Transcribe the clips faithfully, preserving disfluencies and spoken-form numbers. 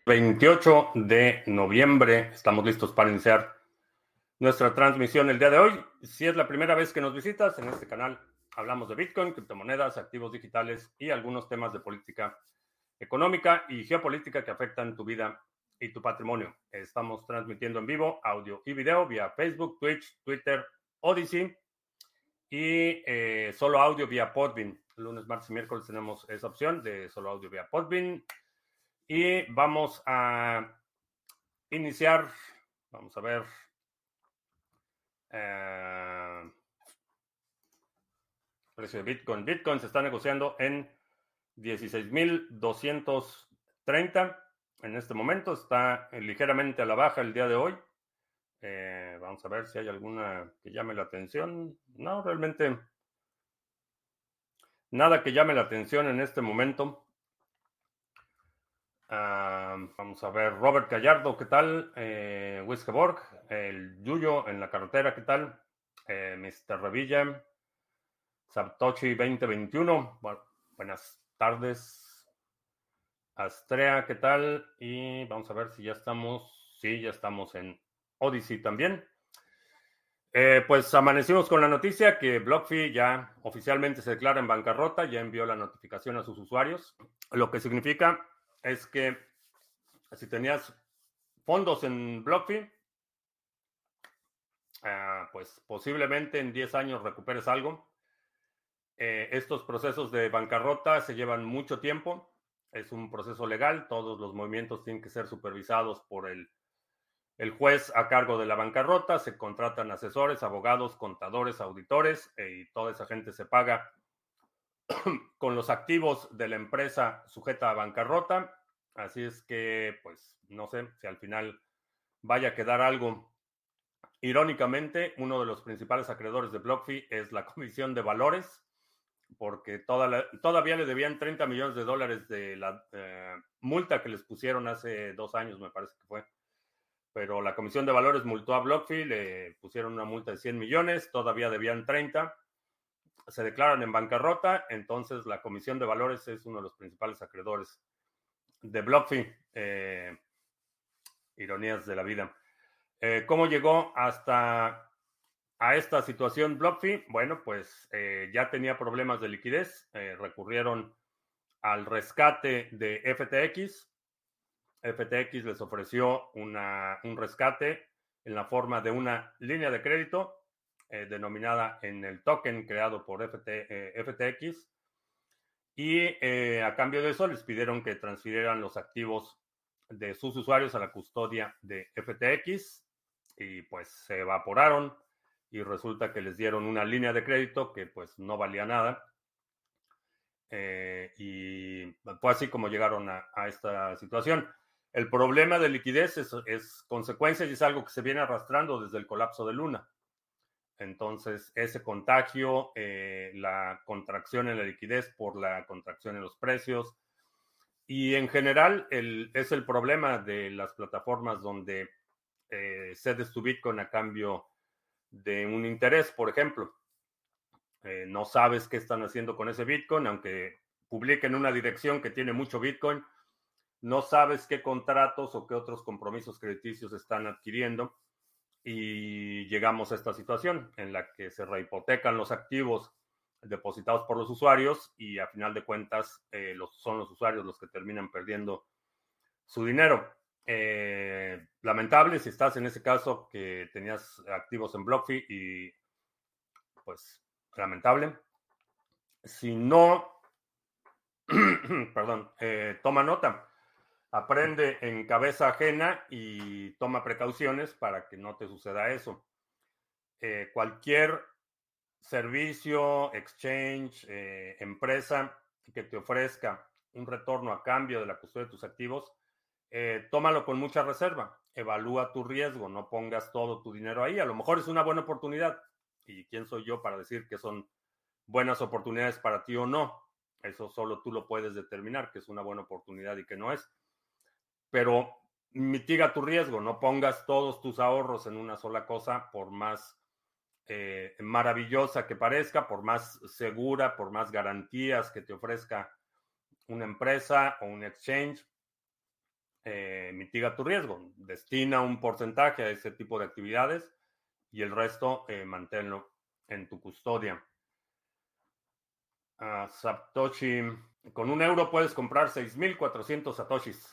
veintiocho de noviembre. Estamos listos para iniciar nuestra transmisión el día de hoy. Si es la primera vez que nos visitas, en este canal hablamos de Bitcoin, criptomonedas, activos digitales y algunos temas de política económica y geopolítica que afectan tu vida y tu patrimonio. Estamos transmitiendo en vivo audio y video vía Facebook, Twitch, Twitter, Odyssey y eh, solo audio vía Podbean. Lunes, martes y miércoles tenemos esa opción de solo audio vía Podbean. Y vamos a iniciar, vamos a ver, eh, precio de Bitcoin. Bitcoin se está negociando en dieciséis mil doscientos treinta. En este momento está ligeramente a la baja el día de hoy. Eh, vamos a ver si hay alguna que llame la atención. No, realmente nada que llame la atención en este momento. Uh, vamos a ver, Robert Gallardo, ¿qué tal? Eh, Wiskeborg, el Yuyo en la carretera, ¿qué tal? Eh, mister Revilla, Sabtochi veinte veintiuno, bueno, buenas tardes. Astrea, ¿qué tal? Y vamos a ver si ya estamos, sí, ya estamos en Odyssey también. Eh, pues amanecimos con la noticia que BlockFi ya oficialmente se declara en bancarrota, ya envió la notificación a sus usuarios, lo que significa es que si tenías fondos en BlockFi, uh, pues posiblemente en diez años recuperes algo. Eh, estos procesos de bancarrota se llevan mucho tiempo. Es un proceso legal. Todos los movimientos tienen que ser supervisados por el, el juez a cargo de la bancarrota. Se contratan asesores, abogados, contadores, auditores eh, y toda esa gente se paga con los activos de la empresa sujeta a bancarrota. Así es que, pues, no sé si al final vaya a quedar algo. Irónicamente, uno de los principales acreedores de BlockFi es la Comisión de Valores, porque toda la, todavía le debían treinta millones de dólares de la eh, multa que les pusieron hace dos años, me parece que fue. Pero la Comisión de Valores multó a BlockFi, le pusieron una multa de cien millones, todavía debían treinta. Se declaran en bancarrota, entonces la Comisión de Valores es uno de los principales acreedores de BlockFi. Eh, ironías de la vida. Eh, ¿Cómo llegó hasta a esta situación BlockFi? Bueno, pues eh, ya tenía problemas de liquidez. Eh, recurrieron al rescate de F T X. F T X les ofreció una, un rescate en la forma de una línea de crédito eh, denominada en el token creado por F T, eh, F T X. Y eh, a cambio de eso les pidieron que transfirieran los activos de sus usuarios a la custodia de F T X y pues se evaporaron y resulta que les dieron una línea de crédito que pues no valía nada. Eh, y fue así como llegaron a, a esta situación. El problema de liquidez es, es consecuencia y es algo que se viene arrastrando desde el colapso de Luna. Entonces, ese contagio, eh, la contracción en la liquidez por la contracción en los precios y en general el, es el problema de las plataformas donde eh, cedes tu Bitcoin a cambio de un interés, por ejemplo. Eh, no sabes qué están haciendo con ese Bitcoin, aunque publiquen una dirección que tiene mucho Bitcoin, no sabes qué contratos o qué otros compromisos crediticios están adquiriendo y llegamos a esta situación en la que se rehipotecan los activos depositados por los usuarios y a final de cuentas eh, los, son los usuarios los que terminan perdiendo su dinero. Eh, lamentable si estás en ese caso que tenías activos en BlockFi y pues lamentable. Si no, perdón, eh, toma nota, aprende en cabeza ajena y toma precauciones para que no te suceda eso. Eh, cualquier servicio, exchange, eh, empresa que te ofrezca un retorno a cambio de la custodia de tus activos, eh, tómalo con mucha reserva, evalúa tu riesgo, no pongas todo tu dinero ahí. A lo mejor es una buena oportunidad y quién soy yo para decir que son buenas oportunidades para ti o no. Eso solo tú lo puedes determinar, que es una buena oportunidad y que no es. Pero mitiga tu riesgo, no pongas todos tus ahorros en una sola cosa, por más eh, maravillosa que parezca, por más segura, por más garantías que te ofrezca una empresa o un exchange. eh, mitiga tu riesgo. Destina un porcentaje a ese tipo de actividades y el resto eh, manténlo en tu custodia. Uh, Satoshi, con un euro puedes comprar seis mil cuatrocientos satoshis.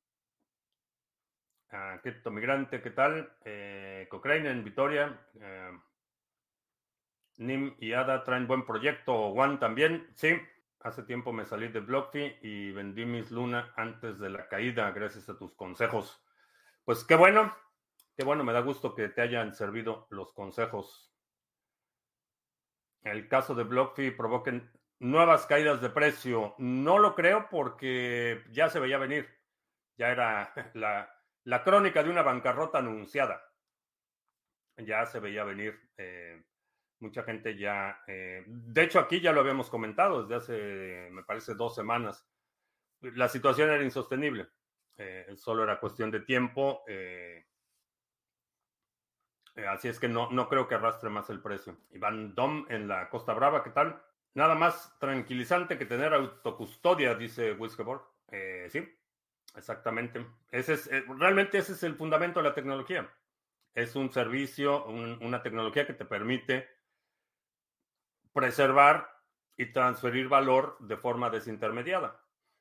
Uh, Cripto Migrante, ¿qué tal? Eh, Cochrane en Vitoria. Eh, Nim y Ada traen buen proyecto. Juan también. Sí, hace tiempo me salí de BlockFi y vendí mis Luna antes de la caída, gracias a tus consejos. Pues qué bueno, qué bueno, me da gusto que te hayan servido los consejos. El caso de BlockFi provoquen nuevas caídas de precio. No lo creo porque ya se veía venir. Ya era la, la crónica de una bancarrota anunciada. Ya se veía venir. Eh, mucha gente ya... Eh, de hecho, aquí ya lo habíamos comentado desde hace, me parece, dos semanas. La situación era insostenible. Eh, solo era cuestión de tiempo. Eh, eh, así es que no, no creo que arrastre más el precio. Iván Dom en la Costa Brava, ¿qué tal? Nada más tranquilizante que tener autocustodia, dice Whiskeyboard. Eh, sí, exactamente. Ese es, eh, realmente ese es el fundamento de la tecnología. Es un servicio, un, una tecnología que te permite preservar y transferir valor de forma desintermediada.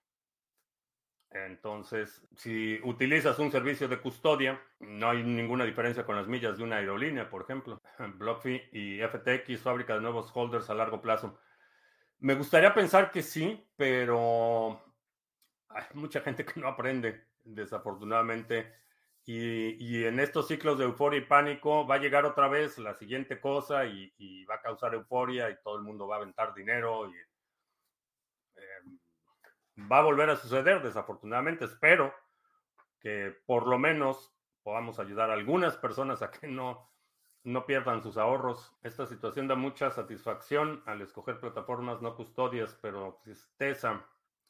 Entonces, si utilizas un servicio de custodia, no hay ninguna diferencia con las millas de una aerolínea, por ejemplo. BlockFi y F T X, fábrica de nuevos holders a largo plazo. Me gustaría pensar que sí, pero hay mucha gente que no aprende, desafortunadamente. Y, y en estos ciclos de euforia y pánico va a llegar otra vez la siguiente cosa y, y va a causar euforia y todo el mundo va a aventar dinero y eh, va a volver a suceder, desafortunadamente. Espero que por lo menos podamos ayudar a algunas personas a que no, no pierdan sus ahorros. Esta situación da mucha satisfacción al escoger plataformas no custodias, pero tristeza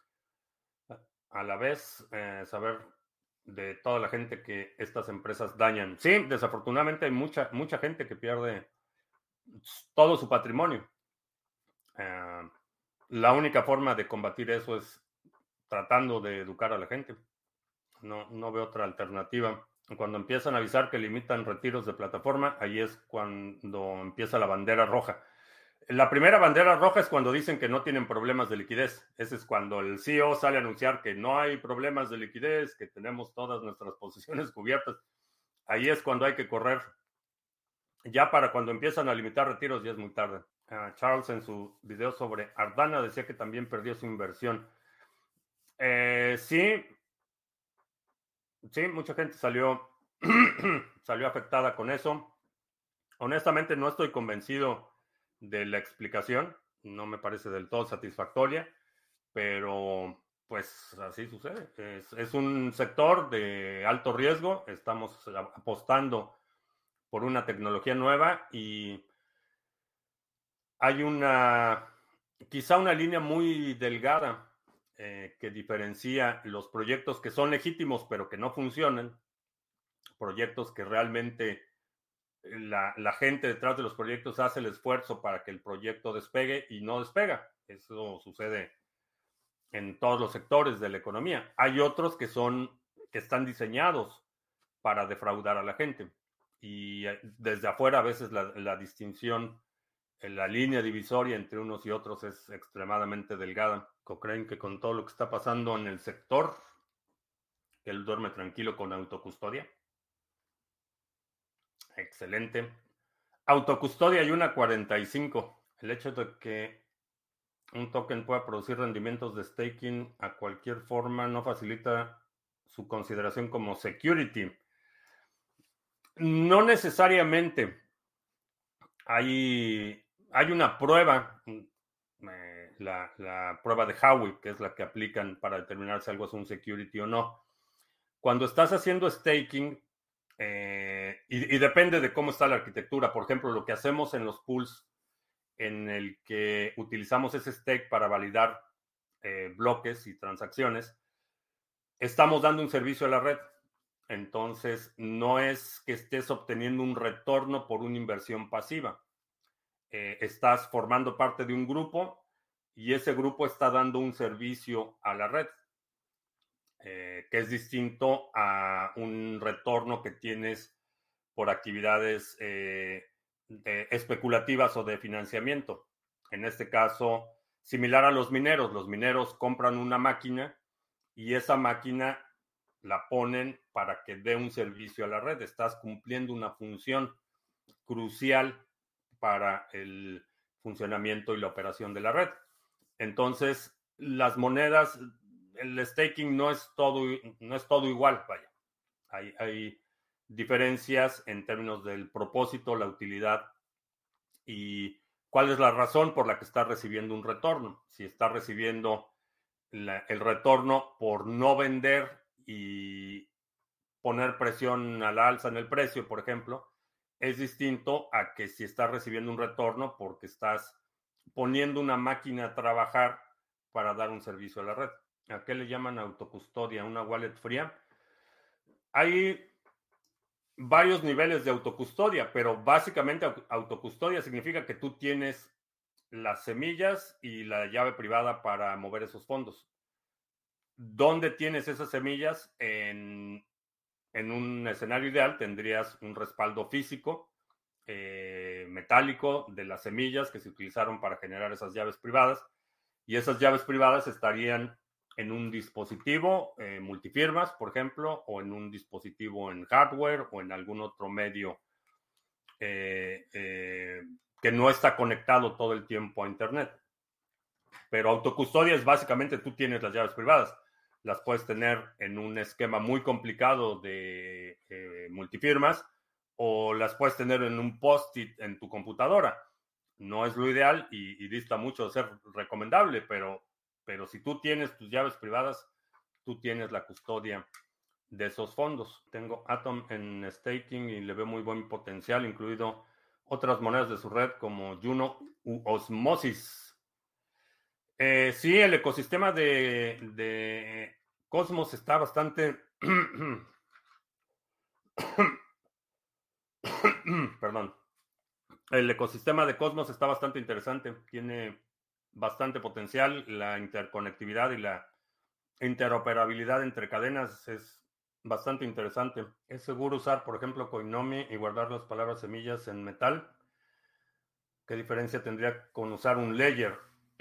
a la vez eh, saber de toda la gente que estas empresas dañan. Sí, desafortunadamente hay mucha, mucha gente que pierde todo su patrimonio. Eh, la única forma de combatir eso es tratando de educar a la gente. No, no veo otra alternativa. Cuando empiezan a avisar que limitan retiros de plataforma, ahí es cuando empieza la bandera roja. La primera bandera roja es cuando dicen que no tienen problemas de liquidez. Ese es cuando el C E O sale a anunciar que no hay problemas de liquidez, que tenemos todas nuestras posiciones cubiertas. Ahí es cuando hay que correr. Ya para cuando empiezan a limitar retiros ya es muy tarde. Uh, Charles en su video sobre Ardana decía que también perdió su inversión. Eh, sí, sí, mucha gente salió, salió afectada con eso. Honestamente no estoy convencido de la explicación. No me parece del todo satisfactoria, pero pues así sucede. Es, es un sector de alto riesgo. Estamos apostando por una tecnología nueva y hay una, quizá una línea muy delgada eh, que diferencia los proyectos que son legítimos pero que no funcionan, proyectos que realmente la, la gente detrás de los proyectos hace el esfuerzo para que el proyecto despegue y no despega. Eso sucede en todos los sectores de la economía. Hay otros que son, que están diseñados para defraudar a la gente. Y desde afuera a veces la, la distinción, la línea divisoria entre unos y otros es extremadamente delgada. Cochrane que con todo lo que está pasando en el sector, él duerme tranquilo con autocustodia. Excelente. Autocustodia y una cuarenta y cinco. El hecho de que un token pueda producir rendimientos de staking a cualquier forma no facilita su consideración como security. No necesariamente. Hay, hay una prueba, eh, la, la prueba de Howey, que es la que aplican para determinar si algo es un security o no. Cuando estás haciendo staking, eh, y, y depende de cómo está la arquitectura, por ejemplo, lo que hacemos en los pools en el que utilizamos ese stake para validar eh, bloques y transacciones, estamos dando un servicio a la red. Entonces, no es que estés obteniendo un retorno por una inversión pasiva. Eh, estás formando parte de un grupo y ese grupo está dando un servicio a la red. eh, que es distinto a un retorno que tienes por actividades eh, de especulativas o de financiamiento. En este caso, similar a los mineros, los mineros compran una máquina y esa máquina la ponen para que dé un servicio a la red. Estás cumpliendo una función crucial para el funcionamiento y la operación de la red. Entonces, las monedas, el staking no es todo, no es todo igual, vaya. Hay, hay diferencias en términos del propósito, la utilidad y cuál es la razón por la que está recibiendo un retorno. Si está recibiendo la, el retorno por no vender y poner presión a la alza en el precio, por ejemplo, es distinto a que si estás recibiendo un retorno porque estás poniendo una máquina a trabajar para dar un servicio a la red. ¿A qué le llaman autocustodia? ¿Una wallet fría? Hay varios niveles de autocustodia, pero básicamente autocustodia significa que tú tienes las semillas y la llave privada para mover esos fondos. ¿Dónde tienes esas semillas? En, en un escenario ideal tendrías un respaldo físico, eh, metálico de las semillas que se utilizaron para generar esas llaves privadas, y esas llaves privadas estarían en un dispositivo eh, multifirmas, por ejemplo, o en un dispositivo en hardware o en algún otro medio eh, eh, que no está conectado todo el tiempo a Internet. Pero autocustodia es básicamente tú tienes las llaves privadas. Las puedes tener en un esquema muy complicado de eh, multifirmas o las puedes tener en un post-it en tu computadora. No es lo ideal y, y dista mucho de ser recomendable, pero, pero si tú tienes tus llaves privadas, tú tienes la custodia de esos fondos. Tengo Atom en staking y le veo muy buen potencial, incluido otras monedas de su red como Juno u Osmosis. Eh, sí, el ecosistema de, de Cosmos está bastante... Perdón. El ecosistema de Cosmos está bastante interesante. Tiene bastante potencial. La interconectividad y la interoperabilidad entre cadenas es bastante interesante. Es seguro usar, por ejemplo, Coinomi y guardar las palabras semillas en metal. ¿Qué diferencia tendría con usar un ledger?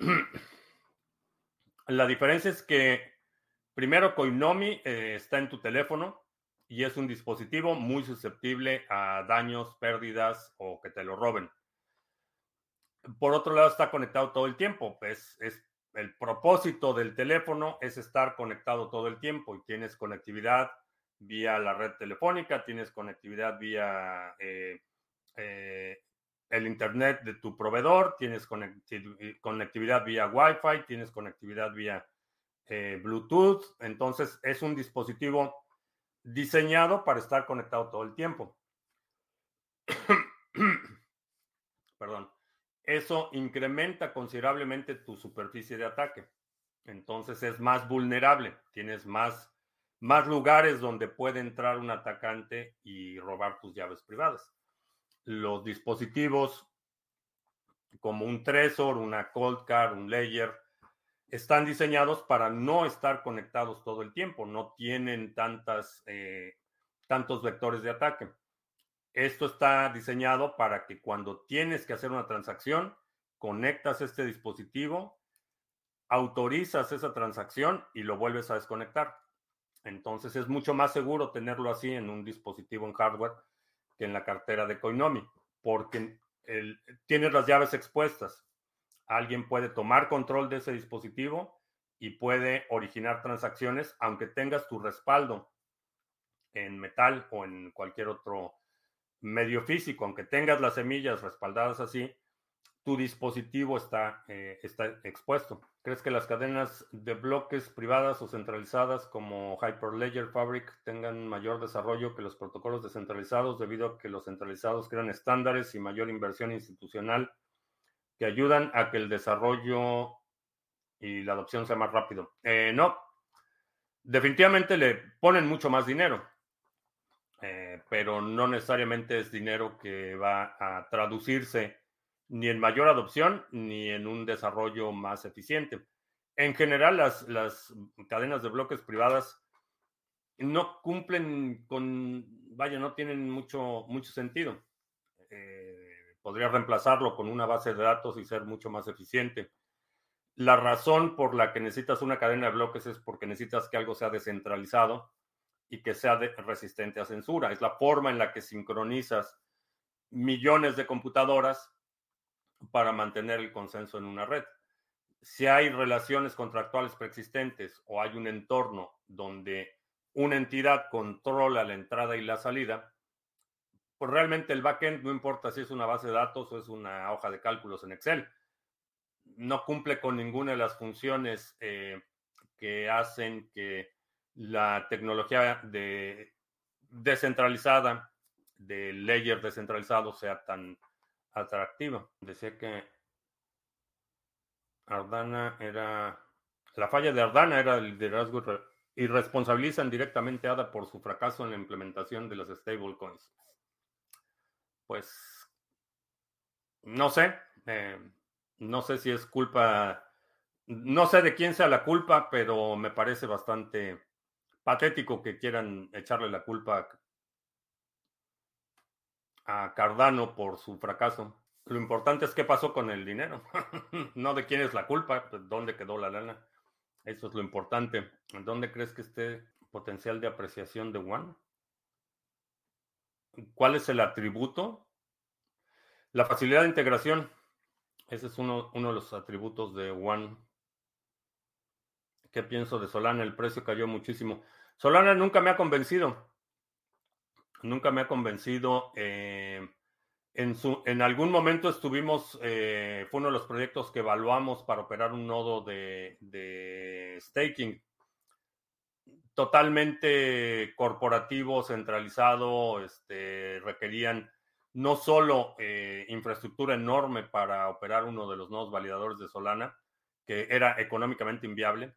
La diferencia es que, primero, Coinomi eh, está en tu teléfono y es un dispositivo muy susceptible a daños, pérdidas o que te lo roben. Por otro lado, está conectado todo el tiempo. Es, es el propósito del teléfono es estar conectado todo el tiempo y tienes conectividad vía la red telefónica, tienes conectividad vía eh, eh, el internet de tu proveedor, tienes conectividad vía Wi-Fi, tienes conectividad vía eh, Bluetooth. Entonces, es un dispositivo diseñado para estar conectado todo el tiempo. Perdón. Eso incrementa considerablemente tu superficie de ataque. Entonces es más vulnerable. Tienes más, más lugares donde puede entrar un atacante y robar tus llaves privadas. Los dispositivos como un Trezor, una Coldcard, un Ledger, están diseñados para no estar conectados todo el tiempo. No tienen tantas, eh, tantos vectores de ataque. Esto está diseñado para que cuando tienes que hacer una transacción, conectas este dispositivo, autorizas esa transacción y lo vuelves a desconectar. Entonces es mucho más seguro tenerlo así en un dispositivo en hardware que en la cartera de Coinomi, porque el, tienes las llaves expuestas. Alguien puede tomar control de ese dispositivo y puede originar transacciones, aunque tengas tu respaldo en metal o en cualquier otro medio físico, aunque tengas las semillas respaldadas así, tu dispositivo está, eh, está expuesto. ¿Crees que las cadenas de bloques privadas o centralizadas como Hyperledger Fabric tengan mayor desarrollo que los protocolos descentralizados debido a que los centralizados crean estándares y mayor inversión institucional que ayudan a que el desarrollo y la adopción sea más rápido? Eh, no, definitivamente le ponen mucho más dinero. Eh, pero no necesariamente es dinero que va a traducirse ni en mayor adopción ni en un desarrollo más eficiente. En general, las, las cadenas de bloques privadas no cumplen con, vaya, no tienen mucho, mucho sentido. Eh, podría reemplazarlo con una base de datos y ser mucho más eficiente. La razón por la que necesitas una cadena de bloques es porque necesitas que algo sea descentralizado y que sea de, resistente a censura. Es la forma en la que sincronizas millones de computadoras para mantener el consenso en una red. Si hay relaciones contractuales preexistentes o hay un entorno donde una entidad controla la entrada y la salida, pues realmente el backend no importa si es una base de datos o es una hoja de cálculos en Excel, no cumple con ninguna de las funciones eh, que hacen que la tecnología de descentralizada, de layer descentralizado, sea tan atractiva. Decía que Ardana era. La falla de Ardana era el liderazgo y responsabilizan directamente a Ada por su fracaso en la implementación de las stablecoins. Pues no sé, eh, no sé si es culpa, no sé de quién sea la culpa, pero me parece bastante patético que quieran echarle la culpa a Cardano por su fracaso. Lo importante es qué pasó con el dinero, no de quién es la culpa, dónde quedó la lana. Eso es lo importante. ¿Dónde crees que esté potencial de apreciación de One? ¿Cuál es el atributo? La facilidad de integración. Ese es uno, uno de los atributos de One. ¿Qué pienso de Solana? El precio cayó muchísimo. Solana nunca me ha convencido. Nunca me ha convencido. Eh, en, su, en algún momento estuvimos, eh, fue uno de los proyectos que evaluamos para operar un nodo de, de staking totalmente corporativo, centralizado, este, requerían no solo eh, infraestructura enorme para operar uno de los nodos validadores de Solana, que era económicamente inviable,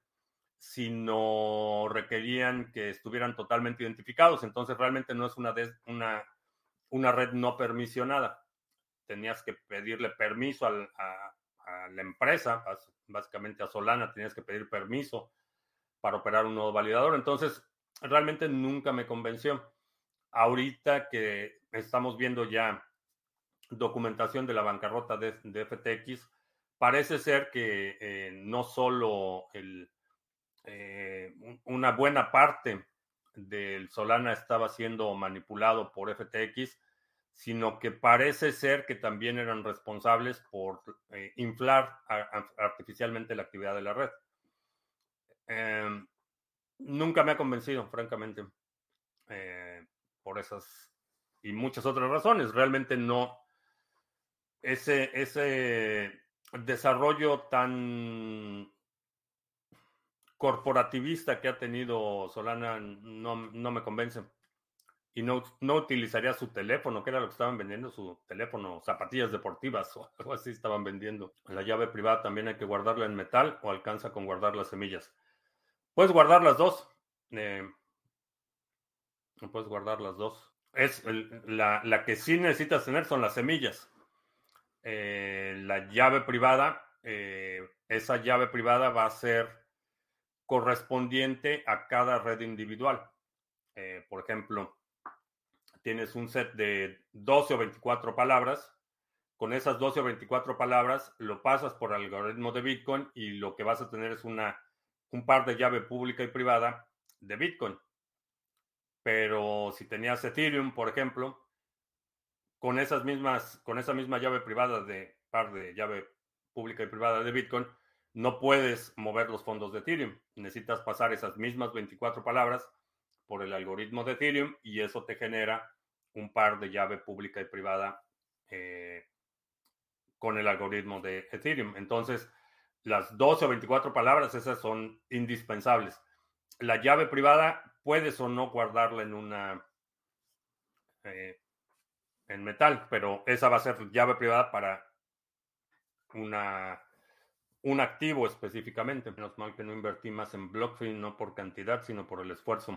sino requerían que estuvieran totalmente identificados. Entonces realmente no es una, des, una, una red no permisionada. Tenías que pedirle permiso al, a, a la empresa, básicamente a Solana, tenías que pedir permiso para operar un nodo validador. Entonces, realmente nunca me convenció. Ahorita que estamos viendo ya documentación de la bancarrota de, de F T X, parece ser que eh, no solo el, eh, una buena parte del Solana estaba siendo manipulado por F T X, sino que parece ser que también eran responsables por eh, inflar a, a, artificialmente la actividad de la red. Eh, Nunca me ha convencido, francamente, eh, por esas y muchas otras razones. Realmente no, ese, ese desarrollo tan corporativista que ha tenido Solana no, no me convence. Y no, no utilizaría su teléfono, que era lo que estaban vendiendo, su teléfono, zapatillas deportivas o algo así estaban vendiendo. La llave privada también hay que guardarla en metal o alcanza con guardar las semillas. Puedes guardar las dos. Eh, puedes guardar las dos. Es el, la, la, que sí necesitas tener son las semillas. Eh, la llave privada, eh, esa llave privada va a ser correspondiente a cada red individual. Eh, por ejemplo, tienes un set de doce o veinticuatro palabras. Con esas doce o veinticuatro palabras lo pasas por el algoritmo de Bitcoin y lo que vas a tener es una, un par de llave pública y privada de Bitcoin. Pero si tenías Ethereum, por ejemplo, con esas mismas, con esa misma llave privada de par de llave pública y privada de Bitcoin, no puedes mover los fondos de Ethereum. Necesitas pasar esas mismas veinticuatro palabras por el algoritmo de Ethereum y eso te genera un par de llave pública y privada eh, con el algoritmo de Ethereum. Entonces, las doce o veinticuatro palabras, esas son indispensables. La llave privada puedes o no guardarla en una eh, en metal, pero esa va a ser llave privada para una, un activo específicamente. Menos mal que no invertí más en BlockFi, no por cantidad, sino por el esfuerzo.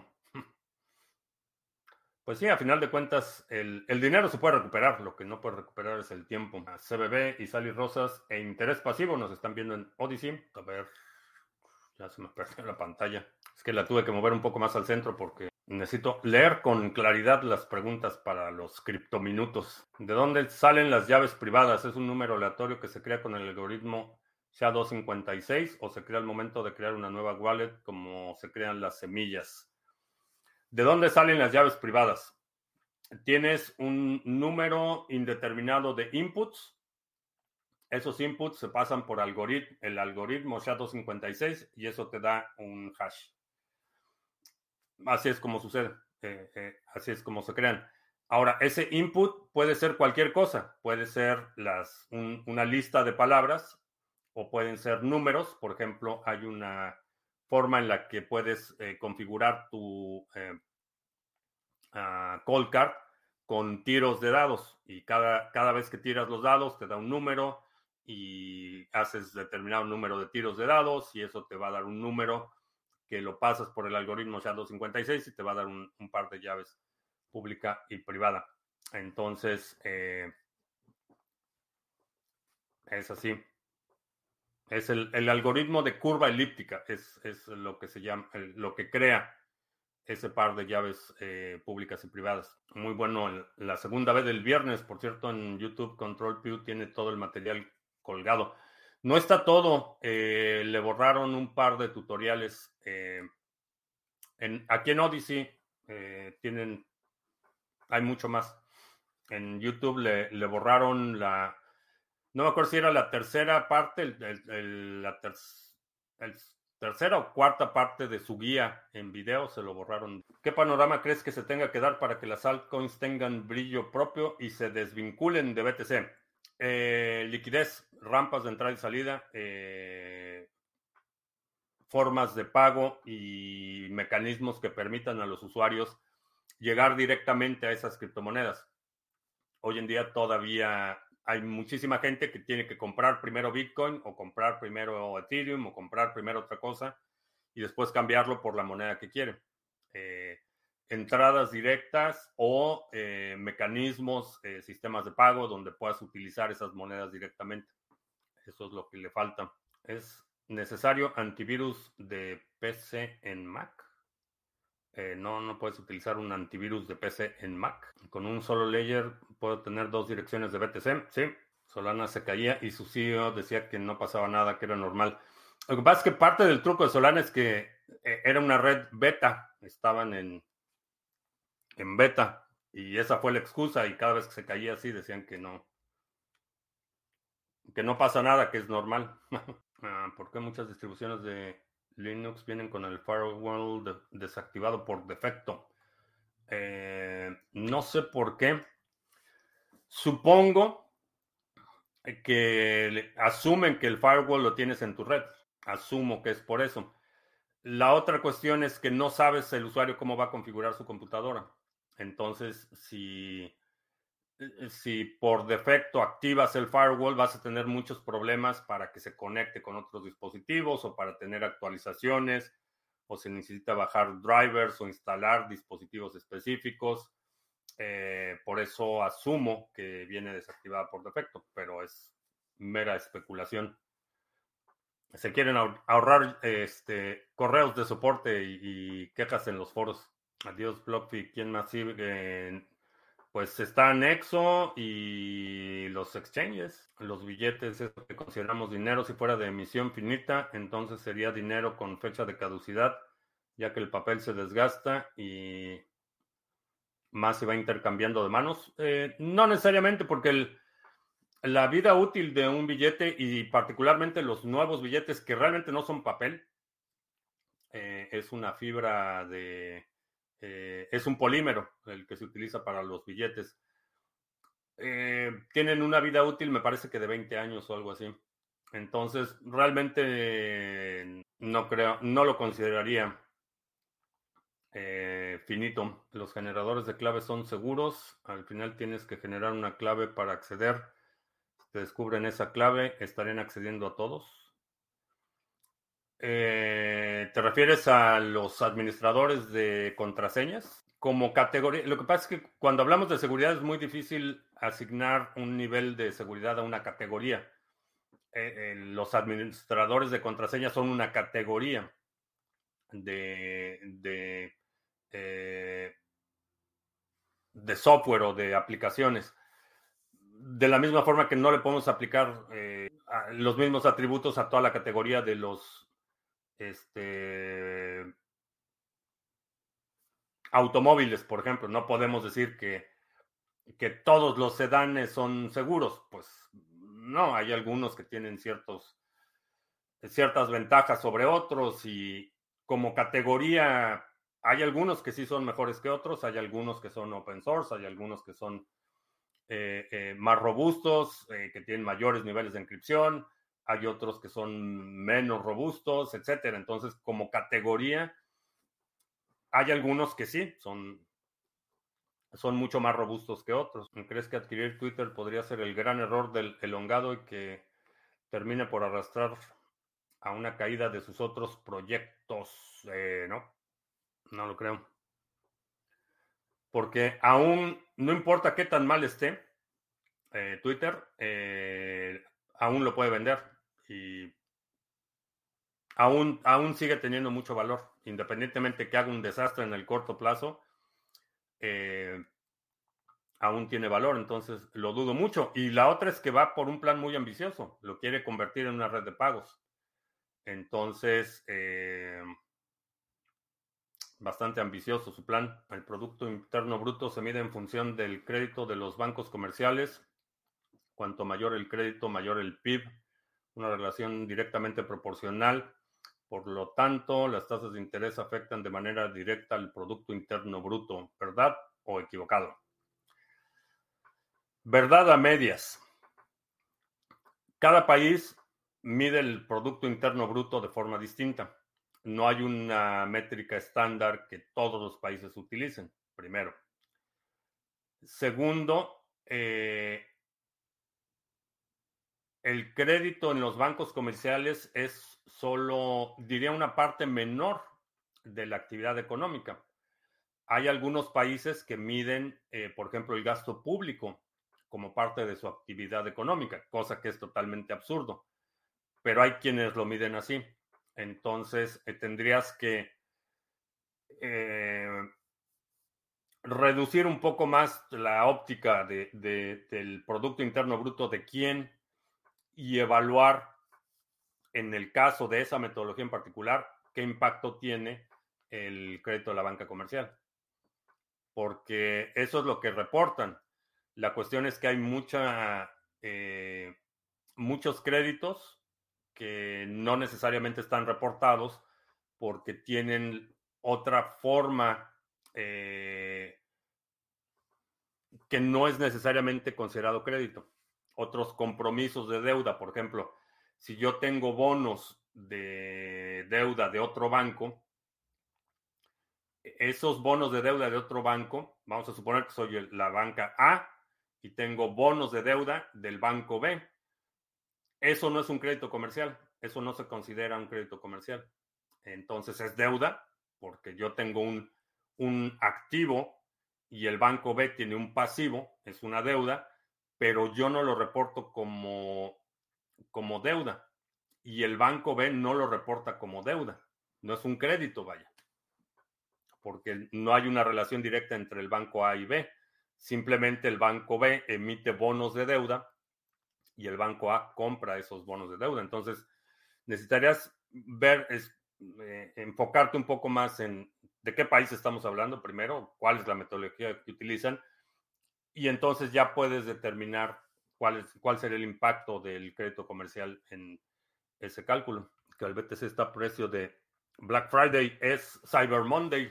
Pues sí, a final de cuentas, el, el dinero se puede recuperar, lo que no puede recuperar es el tiempo. C B B y Sally Rosas e interés pasivo nos están viendo en Odyssey. A ver, ya se me perdió la pantalla. Es que la tuve que mover un poco más al centro porque Necesito leer con claridad las preguntas para los criptominutos. ¿De dónde salen las llaves privadas? ¿Es un número aleatorio que se crea con el algoritmo S H A doscientos cincuenta y seis o se crea al momento de crear una nueva wallet como se crean las semillas? ¿De dónde salen las llaves privadas? Tienes un número indeterminado de inputs. Esos inputs se pasan por algoritmo, el algoritmo S H A doscientos cincuenta y seis y eso te da un hash. Así es como sucede. Eh, eh, así es como se crean. Ahora, ese input puede ser cualquier cosa. Puede ser las, un- una lista de palabras o pueden ser números. Por ejemplo, hay una forma en la que puedes eh, configurar tu eh, ah, cold card con tiros de dados y cada, cada vez que tiras los dados te da un número y haces determinado número de tiros de dados y eso te va a dar un número que lo pasas por el algoritmo S H A doscientos cincuenta y seis y te va a dar un, un par de llaves pública y privada. Entonces, eh, es así. Es el, el, algoritmo de curva elíptica, es, es lo que se llama, el, lo que crea ese par de llaves eh, públicas y privadas. Muy bueno. El, la segunda vez del viernes, por cierto, en YouTube Control Pew tiene todo el material colgado. No está todo, eh, le borraron un par de tutoriales. Eh, en, aquí en Odyssey eh, tienen, hay mucho más. En YouTube le, le borraron la, no me acuerdo si era la tercera parte, el, el, el, la ter, el tercera o cuarta parte de su guía en video, se lo borraron. ¿Qué panorama crees que se tenga que dar para que las altcoins tengan brillo propio y se desvinculen de B T C? Eh, liquidez, rampas de entrada y salida, eh, formas de pago y mecanismos que permitan a los usuarios llegar directamente a esas criptomonedas. Hoy en día todavía hay muchísima gente que tiene que comprar primero Bitcoin o comprar primero Ethereum o comprar primero otra cosa y después cambiarlo por la moneda que quiere. Eh, entradas directas o eh, mecanismos, eh, sistemas de pago donde puedas utilizar esas monedas directamente. Eso es lo que le falta. ¿Es necesario antivirus de P C en Mac? Eh, no, no puedes utilizar un antivirus de P C en Mac. Con un solo layer puedo tener dos direcciones de B T C. Sí, Solana se caía y su C E O decía que no pasaba nada, que era normal. Lo que pasa es que parte del truco de Solana es que eh, era una red beta, estaban en, en beta y esa fue la excusa y cada vez que se caía así decían que no, que no pasa nada, que es normal. Ah, ¿por qué muchas distribuciones de Linux vienen con el firewall de- desactivado por defecto? Eh, no sé por qué. Supongo que le- asumen que el firewall lo tienes en tu red. Asumo que es por eso. La otra cuestión es que no sabes el usuario cómo va a configurar su computadora. Entonces, si, si por defecto activas el firewall, vas a tener muchos problemas para que se conecte con otros dispositivos o para tener actualizaciones o se necesita bajar drivers o instalar dispositivos específicos. Eh, por eso asumo que viene desactivada por defecto, pero es mera especulación. Se quieren ahorrar este, correos de soporte y, y quejas en los foros. Adiós, BlockFi. ¿Quién más sigue? Pues está Nexo y los exchanges, los billetes, eso que consideramos dinero. Si fuera de emisión finita, entonces sería dinero con fecha de caducidad, ya que el papel se desgasta y más se va intercambiando de manos. Eh, no necesariamente porque el, la vida útil de un billete y particularmente los nuevos billetes que realmente no son papel, eh, es una fibra de... Eh, es un polímero el que se utiliza para los billetes. Eh, tienen una vida útil, me parece que de veinte años o algo así. Entonces, realmente eh, no creo, no lo consideraría eh, finito. Los generadores de claves son seguros. Al final tienes que generar una clave para acceder. Si te descubren esa clave, estarían accediendo a todos. Eh, ¿te refieres a los administradores de contraseñas? Como categoría, lo que pasa es que cuando hablamos de seguridad es muy difícil asignar un nivel de seguridad a una categoría. Eh, eh, los administradores de contraseñas son una categoría de, de eh, de software o de aplicaciones. De la misma forma que no le podemos aplicar eh, los mismos atributos a toda la categoría de los este, automóviles, por ejemplo. No podemos decir que, que todos los sedanes son seguros. Pues no, hay algunos que tienen ciertos, ciertas ventajas sobre otros y como categoría hay algunos que sí son mejores que otros, hay algunos que son open source, hay algunos que son eh, eh, más robustos, eh, que tienen mayores niveles de encripción, hay otros que son menos robustos, etcétera. Entonces, como categoría, hay algunos que sí, son, son mucho más robustos que otros. ¿Crees que adquirir Twitter podría ser el gran error del elongado y que termine por arrastrar a una caída de sus otros proyectos? Eh, no, no lo creo. Porque aún, no importa qué tan mal esté, eh, Twitter, eh, aún lo puede vender y aún, aún sigue teniendo mucho valor, independientemente que haga un desastre en el corto plazo, eh, aún tiene valor, entonces lo dudo mucho. Y la otra es que va por un plan muy ambicioso, lo quiere convertir en una red de pagos. Entonces, eh, bastante ambicioso su plan. El Producto Interno Bruto se mide en función del crédito de los bancos comerciales. Cuanto mayor el crédito, mayor el P I B, una relación directamente proporcional. Por lo tanto, las tasas de interés afectan de manera directa al Producto Interno Bruto. ¿Verdad o equivocado? Verdad a medias. Cada país mide el Producto Interno Bruto de forma distinta. No hay una métrica estándar que todos los países utilicen, primero. Segundo, eh, el crédito en los bancos comerciales es solo, diría, una parte menor de la actividad económica. Hay algunos países que miden, eh, por ejemplo, el gasto público como parte de su actividad económica, cosa que es totalmente absurdo, pero hay quienes lo miden así. Entonces, eh, tendrías que eh, reducir un poco más la óptica de, de, del Producto Interno Bruto de quién y evaluar, en el caso de esa metodología en particular, qué impacto tiene el crédito de la banca comercial. Porque eso es lo que reportan. La cuestión es que hay mucha, eh, muchos créditos que no necesariamente están reportados porque tienen otra forma eh, que no es necesariamente considerado crédito. Otros compromisos de deuda, por ejemplo, si yo tengo bonos de deuda de otro banco, esos bonos de deuda de otro banco, vamos a suponer que soy la banca A y tengo bonos de deuda del banco B. Eso no es un crédito comercial, eso no se considera un crédito comercial. Entonces es deuda porque yo tengo un, un activo y el banco B tiene un pasivo, es una deuda, pero yo no lo reporto como, como deuda y el banco B no lo reporta como deuda. No es un crédito, vaya, porque no hay una relación directa entre el banco A y B. Simplemente el banco B emite bonos de deuda y el banco A compra esos bonos de deuda. Entonces, necesitarías ver, es, eh, enfocarte un poco más en de qué país estamos hablando primero, cuál es la metodología que utilizan, y entonces ya puedes determinar cuál, es, cuál sería el impacto del crédito comercial en ese cálculo. Que el B T C está a precio de Black Friday, es Cyber Monday.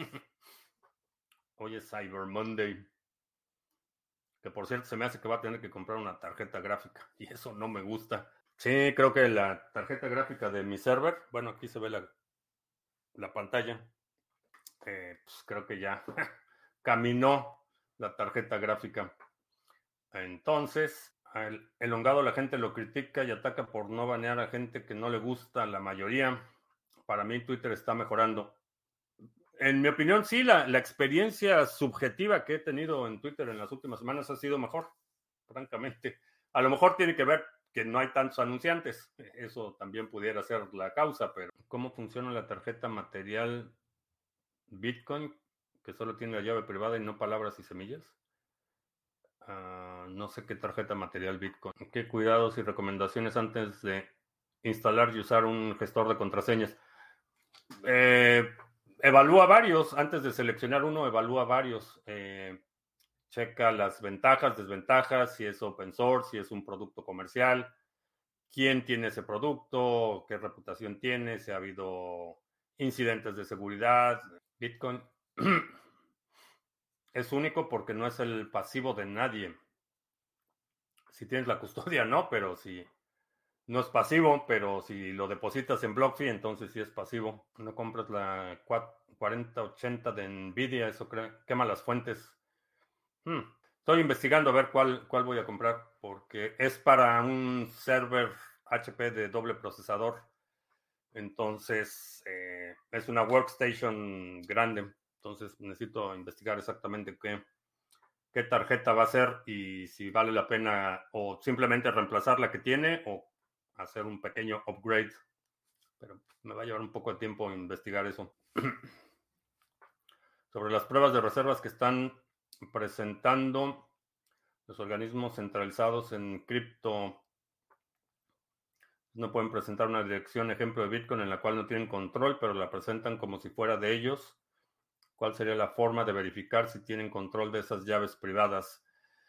Hoy es Cyber Monday. Que por cierto se me hace que va a tener que comprar una tarjeta gráfica y eso no me gusta. Sí, creo que la tarjeta gráfica de mi server, bueno, aquí se ve la, la pantalla, eh, pues creo que ya caminó la tarjeta gráfica. Entonces, el elongado la gente lo critica y ataca por no banear a gente que no le gusta la mayoría. Para mí Twitter está mejorando. En mi opinión, sí, la, la experiencia subjetiva que he tenido en Twitter en las últimas semanas ha sido mejor, francamente. A lo mejor tiene que ver que no hay tantos anunciantes. Eso también pudiera ser la causa, pero ¿cómo funciona la tarjeta material Bitcoin? que solo tiene la llave privada y no palabras y semillas. Uh, no sé qué tarjeta material Bitcoin. ¿Qué cuidados y recomendaciones antes de instalar y usar un gestor de contraseñas? Eh, evalúa varios. Antes de seleccionar uno, evalúa varios. Eh, checa las ventajas, desventajas, si es open source, si es un producto comercial, quién tiene ese producto, qué reputación tiene, si ha habido incidentes de seguridad. Bitcoin es único porque no es el pasivo de nadie. Si tienes la custodia, no, pero si no es pasivo, pero si lo depositas en BlockFi, entonces sí es pasivo. No compras la cuarenta ochenta de Nvidia, eso quema las fuentes. Hmm. Estoy investigando a ver cuál, cuál voy a comprar, porque es para un server H P de doble procesador. Entonces, eh, es una workstation grande. Entonces, necesito investigar exactamente qué, qué tarjeta va a ser y si vale la pena o simplemente reemplazar la que tiene o hacer un pequeño upgrade. Pero me va a llevar un poco de tiempo investigar eso. Sobre las pruebas de reservas que están presentando los organismos centralizados en cripto, no pueden presentar una dirección ejemplo de Bitcoin en la cual no tienen control, pero la presentan como si fuera de ellos. ¿Cuál sería la forma de verificar si tienen control de esas llaves privadas?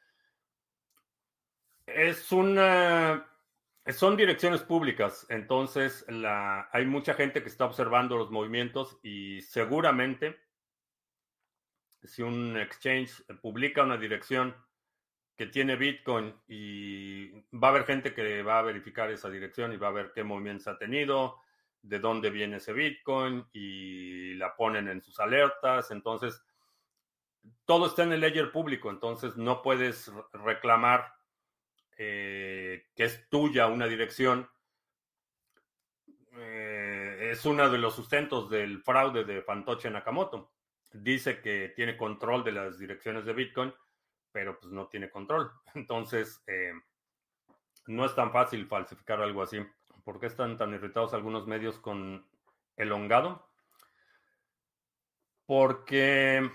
Es una... Son direcciones públicas, entonces la, hay mucha gente que está observando los movimientos y seguramente si un exchange publica una dirección que tiene Bitcoin y va a haber gente que va a verificar esa dirección y va a ver qué movimientos ha tenido, de dónde viene ese Bitcoin y la ponen en sus alertas. Entonces, todo está en el ledger público, entonces no puedes reclamar eh, que es tuya una dirección. Eh, es uno de los sustentos del fraude de Fantoche Nakamoto. Dice que tiene control de las direcciones de Bitcoin, pero pues no tiene control. Entonces, eh, no es tan fácil falsificar algo así. ¿Por qué están tan irritados algunos medios con elongado? Porque,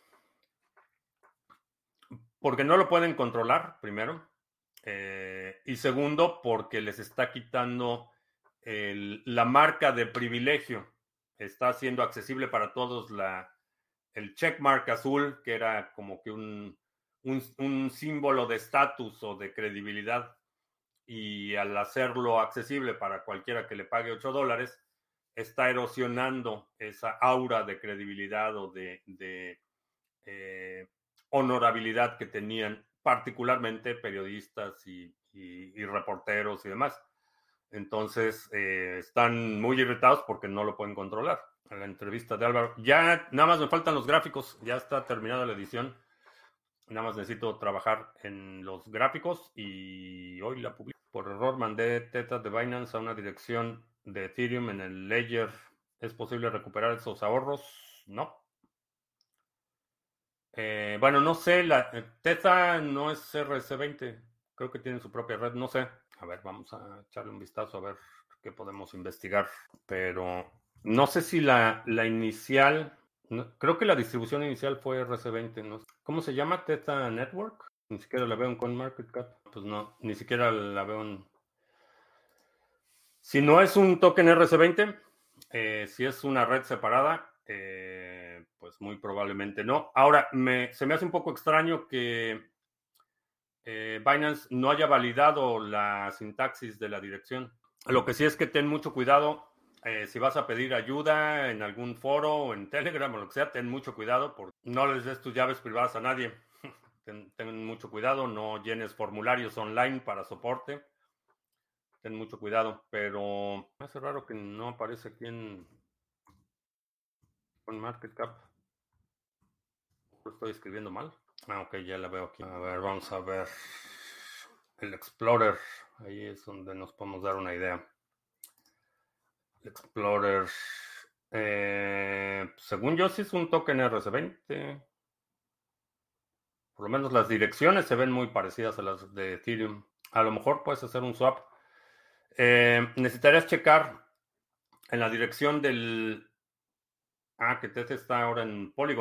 porque no lo pueden controlar, primero. Eh, y segundo, porque les está quitando el- la marca de privilegio. Está haciendo accesible para todos la, el checkmark azul, que era como que un, un, un símbolo de estatus o de credibilidad. Y al hacerlo accesible para cualquiera que le pague ocho dólares, está erosionando esa aura de credibilidad o de, de eh, honorabilidad que tenían particularmente periodistas y, y, y reporteros y demás. Entonces, eh, están muy irritados porque no lo pueden controlar. A la entrevista de Álvaro. Ya nada más me faltan los gráficos, ya está terminada la edición. Nada más necesito trabajar en los gráficos y hoy la publico. Por error mandé tetas de Binance a una dirección de Ethereum en el Ledger. ¿Es posible recuperar esos ahorros? No. Eh, bueno, no sé, la eh, Tether no es R C veinte. Creo que tiene su propia red, no sé. A ver, vamos a echarle un vistazo a ver qué podemos investigar. Pero no sé si la, la inicial, no, creo que la distribución inicial fue R C veinte. ¿No? ¿Cómo se llama? Tether Network. Ni siquiera la veo en CoinMarketCap. Pues no, ni siquiera la veo en... Si no es un token R C veinte, eh, si es una red separada, eh, pues muy probablemente no. Ahora, me, se me hace un poco extraño que eh, Binance no haya validado la sintaxis de la dirección. Lo que sí es que ten mucho cuidado. Eh, si vas a pedir ayuda en algún foro o en Telegram o lo que sea, ten mucho cuidado porque no les des tus llaves privadas a nadie. ten, ten mucho cuidado, no llenes formularios online para soporte. Ten mucho cuidado, pero me hace raro que no aparece aquí en CoinMarketCap. Lo estoy escribiendo mal. Ah, ok, ya la veo aquí. A ver, vamos a ver. El Explorer. Ahí es donde nos podemos dar una idea. El Explorer. Eh, según yo, sí es un token R C veinte. Por lo menos las direcciones se ven muy parecidas a las de Ethereum. A lo mejor puedes hacer un swap. Eh, necesitarías checar en la dirección del... Ah, que Tether está ahora en Polygon.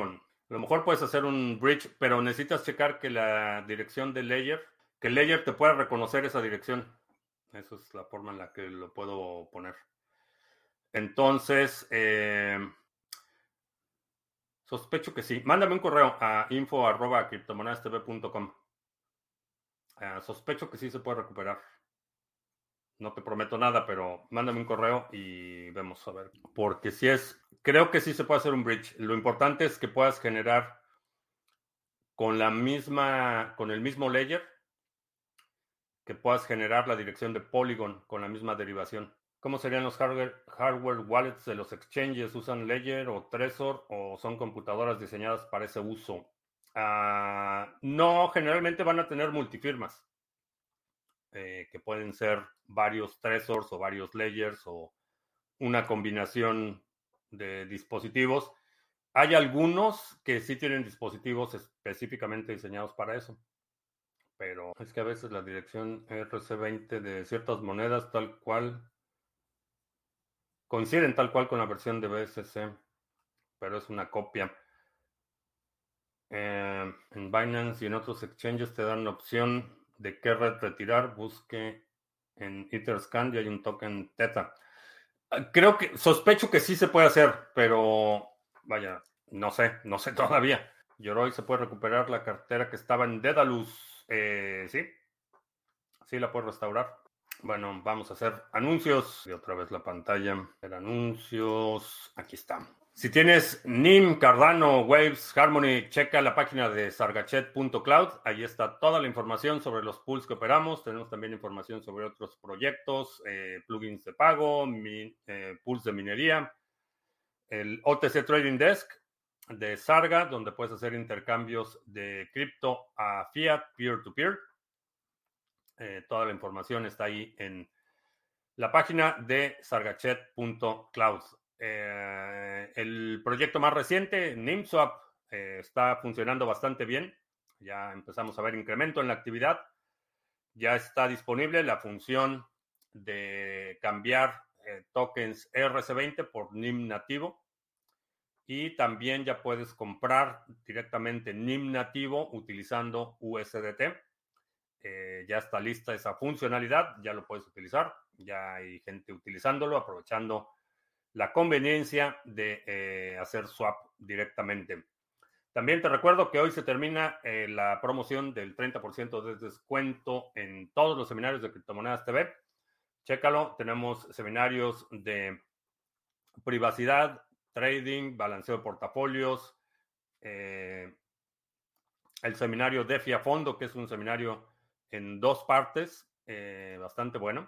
A lo mejor puedes hacer un bridge, pero necesitas checar que la dirección de Ledger, que Ledger te pueda reconocer esa dirección. Esa es la forma en la que lo puedo poner. Entonces, eh, sospecho que sí. Mándame un correo a info arroba criptomonedastv punto com. Uh, sospecho que sí se puede recuperar. No te prometo nada, pero mándame un correo y vemos a ver. Porque si es, creo que sí se puede hacer un bridge. Lo importante es que puedas generar con la misma, con el mismo layer, que puedas generar la dirección de Polygon con la misma derivación. ¿Cómo serían los hardware, hardware wallets de los exchanges? ¿Usan Ledger o Trezor o son computadoras diseñadas para ese uso? Uh, no, generalmente van a tener multifirmas, eh, que pueden ser varios Trezors o varios Ledgers o una combinación de dispositivos. Hay algunos que sí tienen dispositivos específicamente diseñados para eso, pero es que a veces la dirección R C veinte de ciertas monedas tal cual coinciden tal cual con la versión de B S C, pero es una copia. Eh, en Binance y en otros exchanges te dan la opción de qué red retirar. Busque en Etherscan y hay un token Theta. Creo que, sospecho que sí se puede hacer, pero vaya, no sé, no sé todavía. Yoroi se puede recuperar la cartera que estaba en Dedalus. Eh, sí, sí la puede restaurar. Bueno, vamos a hacer anuncios. Y otra vez la pantalla. Hacer anuncios. Aquí está. Si tienes N I M, Cardano, Waves, Harmony, checa la página de sargachet punto cloud. Ahí está toda la información sobre los pools que operamos. Tenemos también información sobre otros proyectos, eh, plugins de pago, mi, eh, pools de minería, el O T C Trading Desk de Sarga, donde puedes hacer intercambios de cripto a fiat, peer-to-peer. Eh, toda la información está ahí en la página de sargachet punto cloud. Eh, el proyecto más reciente, NIMSwap, eh, está funcionando bastante bien. Ya empezamos a ver incremento en la actividad. Ya está disponible la función de cambiar eh, tokens R C veinte por N I M nativo. Y también ya puedes comprar directamente N I M nativo utilizando U S D T. Eh, ya está lista esa funcionalidad, ya lo puedes utilizar. Ya hay gente utilizándolo, aprovechando la conveniencia de eh, hacer swap directamente. También te recuerdo que hoy se termina eh, la promoción del treinta por ciento de descuento en todos los seminarios de Criptomonedas T V. Chécalo, tenemos seminarios de privacidad, trading, balanceo de portafolios, eh, el seminario DeFi a fondo, que es un seminario en dos partes, eh, bastante bueno.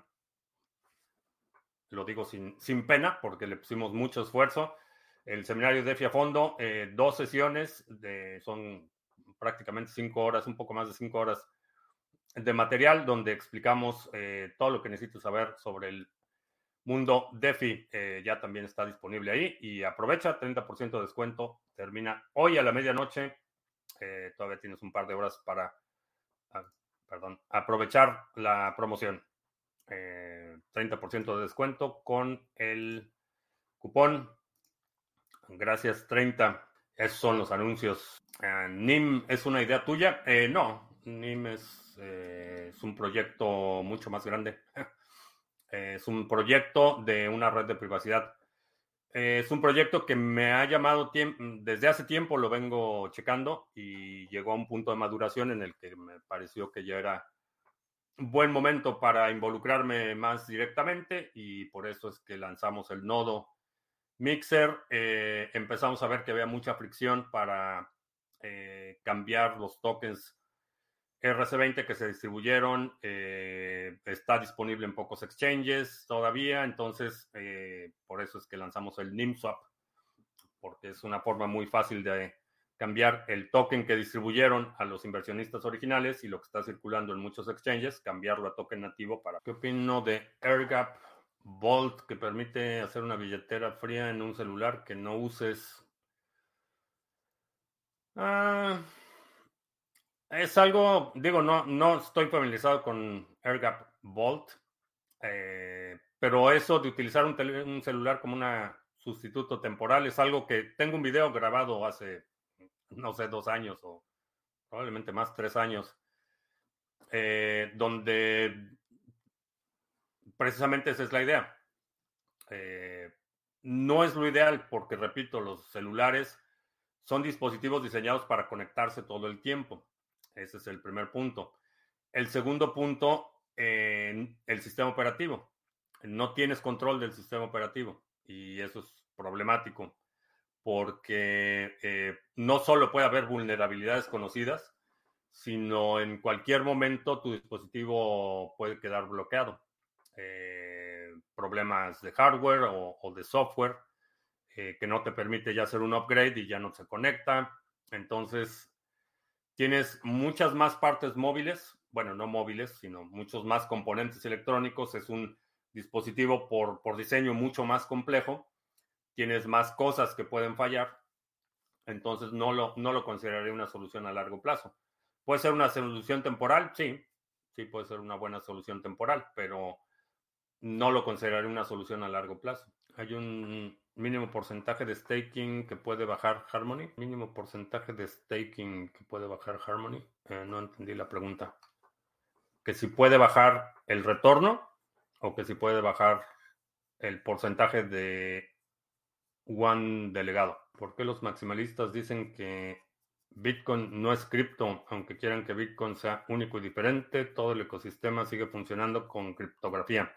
Lo digo sin, sin pena porque le pusimos mucho esfuerzo. El seminario DeFi a fondo, eh, dos sesiones, de, son prácticamente cinco horas, un poco más de cinco horas de material donde explicamos eh, todo lo que necesitas saber sobre el mundo DeFi. Eh, ya también está disponible ahí y aprovecha, treinta por ciento de descuento, termina hoy a la medianoche. Eh, todavía tienes un par de horas para, ah, perdón, aprovechar la promoción. Eh, treinta por ciento de descuento con el cupón gracias treinta. Esos son los anuncios. Uh, N I M es una idea tuya. Eh, no, N I M es, eh, es un proyecto mucho más grande. eh, es un proyecto de una red de privacidad. Eh, es un proyecto que me ha llamado desde hace tiempo, lo vengo checando y llegó a un punto de maduración en el que me pareció que ya era buen momento para involucrarme más directamente y por eso es que lanzamos el nodo Mixer. Eh, empezamos a ver que había mucha fricción para eh, cambiar los tokens R C veinte que se distribuyeron. Eh, está disponible en pocos exchanges todavía, entonces eh, por eso es que lanzamos el NIMSwap, porque es una forma muy fácil de cambiar el token que distribuyeron a los inversionistas originales y lo que está circulando en muchos exchanges, cambiarlo a token nativo. Para ¿Qué opino de AirGap Vault, que permite hacer una billetera fría en un celular que no uses? Ah, es algo, digo, no, no estoy familiarizado con AirGap Vault, eh, pero eso de utilizar un, tele, un celular como un sustituto temporal es algo que tengo un video grabado hace no sé, dos años o probablemente más, tres años, eh, donde precisamente esa es la idea. Eh, no es lo ideal porque, repito, los celulares son dispositivos diseñados para conectarse todo el tiempo. Ese es el primer punto. El segundo punto, eh, el sistema operativo. No tienes control del sistema operativo y eso es problemático porque eh, no solo puede haber vulnerabilidades conocidas, sino en cualquier momento tu dispositivo puede quedar bloqueado. Eh, problemas de hardware o, o de software eh, que no te permite ya hacer un upgrade y ya no se conecta. Entonces, tienes muchas más partes móviles, bueno, no móviles, sino muchos más componentes electrónicos. Es un dispositivo por, por diseño mucho más complejo. Tienes más cosas que pueden fallar. Entonces, no lo, no lo consideraría una solución a largo plazo. ¿Puede ser una solución temporal? Sí, sí puede ser una buena solución temporal, pero no lo consideraría una solución a largo plazo. Hay un mínimo porcentaje de staking que puede bajar Harmony. Mínimo porcentaje de staking que puede bajar Harmony. Eh, no entendí la pregunta. Que si puede bajar el retorno o que si puede bajar el porcentaje de One delegado. ¿Por qué los maximalistas dicen que Bitcoin no es cripto, aunque quieran que Bitcoin sea único y diferente? Todo el ecosistema sigue funcionando con criptografía.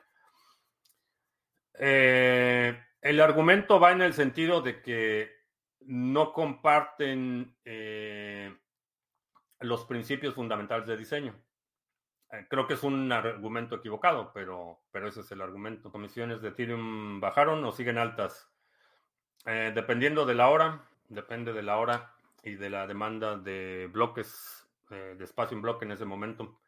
Eh, el argumento va en el sentido de que no comparten eh, los principios fundamentales de diseño. Eh, creo que es un argumento equivocado, pero, pero ese es el argumento. ¿Comisiones de Ethereum bajaron o siguen altas? Eh, dependiendo de la hora, depende de la hora y de la demanda de bloques, eh, de espacio en bloque en ese momento.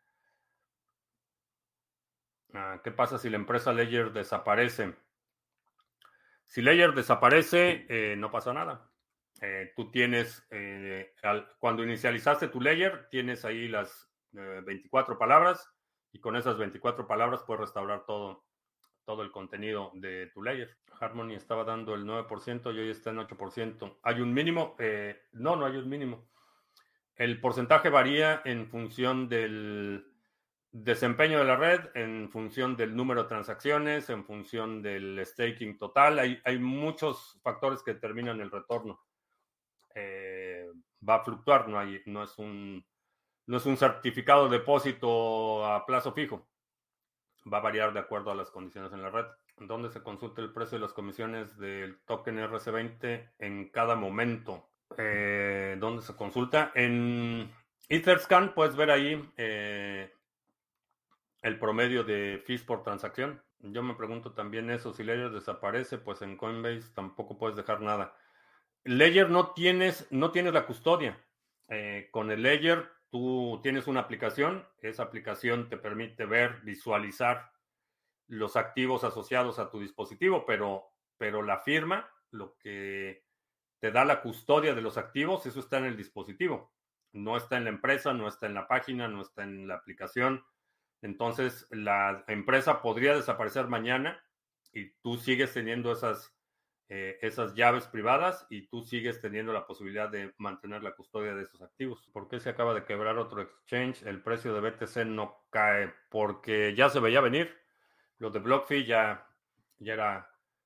Ah, ¿qué pasa si la empresa Ledger desaparece? Si Ledger desaparece, eh, no pasa nada. Eh, tú tienes, eh, al- cuando inicializaste tu Ledger, tienes ahí las eh, veinticuatro palabras y con esas veinticuatro palabras puedes restaurar todo, todo el contenido de tu Ledger. Harmony estaba dando el nueve por ciento y hoy está en ocho por ciento. ¿Hay un mínimo? Eh, no, no hay un mínimo. El porcentaje varía en función del desempeño de la red, en función del número de transacciones, en función del staking total. Hay, hay muchos factores que determinan el retorno. Eh, va a fluctuar, no, hay, no, es un, no es un certificado de depósito a plazo fijo. Va a variar de acuerdo a las condiciones en la red. ¿Dónde se consulta el precio de las comisiones del token R C veinte en cada momento? Eh, ¿Dónde se consulta? En Etherscan puedes ver ahí eh, el promedio de fees por transacción. Yo me pregunto también eso, si Ledger desaparece, pues en Coinbase tampoco puedes dejar nada. Ledger no tienes, no tienes la custodia. Eh, con el Ledger tú tienes una aplicación, esa aplicación te permite ver, visualizar los activos asociados a tu dispositivo, pero, pero la firma, lo que te da la custodia de los activos, eso está en el dispositivo. No está en la empresa, no está en la página, no está en la aplicación. Entonces, la empresa podría desaparecer mañana y tú sigues teniendo esas, eh, esas llaves privadas y tú sigues teniendo la posibilidad de mantener la custodia de esos activos. ¿Por qué se acaba de quebrar otro exchange? El precio de B T C no cae porque ya se veía venir. Lo de BlockFi ya, ya era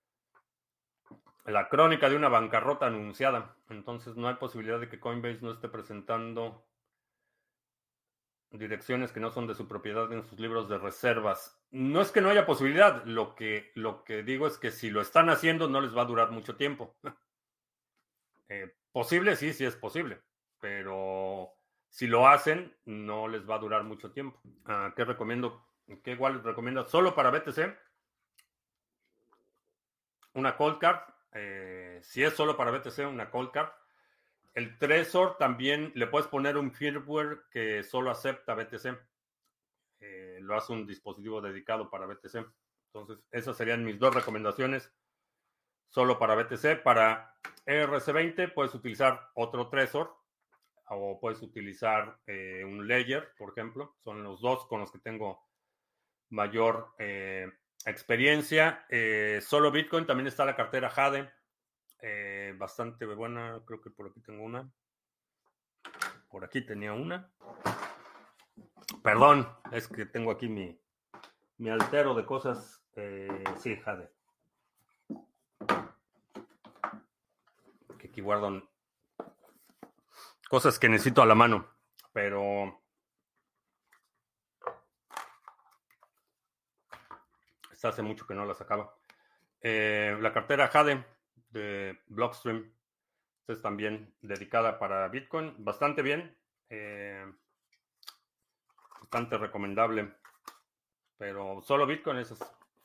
la crónica de una bancarrota anunciada. Entonces no hay posibilidad de que Coinbase no esté presentando direcciones que no son de su propiedad en sus libros de reservas. No es que no haya posibilidad, lo que, lo que digo es que si lo están haciendo no les va a durar mucho tiempo. Eh, posible, sí, sí es posible, pero si lo hacen no les va a durar mucho tiempo. Ah, ¿qué recomiendo? ¿Qué igual recomiendo? Solo para B T C, una cold card. Eh, si es solo para B T C, una cold card. El Trezor también le puedes poner un firmware que solo acepta B T C. Eh, lo hace un dispositivo dedicado para B T C. Entonces, esas serían mis dos recomendaciones. Solo para B T C. Para E R C veinte puedes utilizar otro Trezor o puedes utilizar eh, un Ledger, por ejemplo. Son los dos con los que tengo mayor eh, experiencia. Eh, solo Bitcoin, también está la cartera Jade. Eh, bastante buena, creo que por aquí tengo una. Por aquí tenía una. Perdón, es que tengo aquí mi, mi altero de cosas. Eh, sí, Jade. Que aquí guardo cosas que necesito a la mano. Pero esta hace mucho que no la sacaba. Eh, la cartera Jade de Blockstream es también dedicada para Bitcoin. Bastante bien. Eh, bastante recomendable. Pero solo Bitcoin es.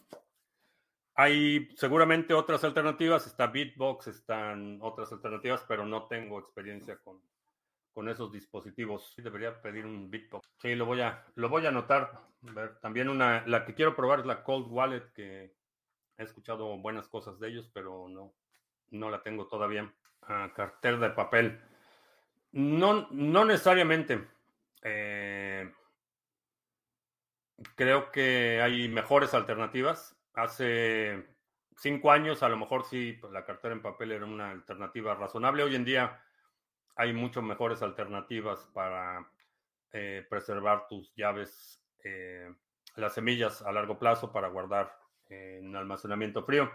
Hay seguramente otras alternativas. Está Bitbox, están otras alternativas, pero no tengo experiencia con, con esos dispositivos. Sí, debería pedir un Bitbox. Sí, lo voy a, lo voy a anotar. A ver, también una, la que quiero probar es la Cold Wallet, que he escuchado buenas cosas de ellos, pero no, no la tengo todavía. Ah, cartera de papel. No, no necesariamente. Eh, creo que hay mejores alternativas. Hace cinco años, a lo mejor sí, pues, la cartera en papel era una alternativa razonable. Hoy en día hay mucho mejores alternativas para eh, preservar tus llaves, eh, las semillas a largo plazo para guardar eh, en almacenamiento frío.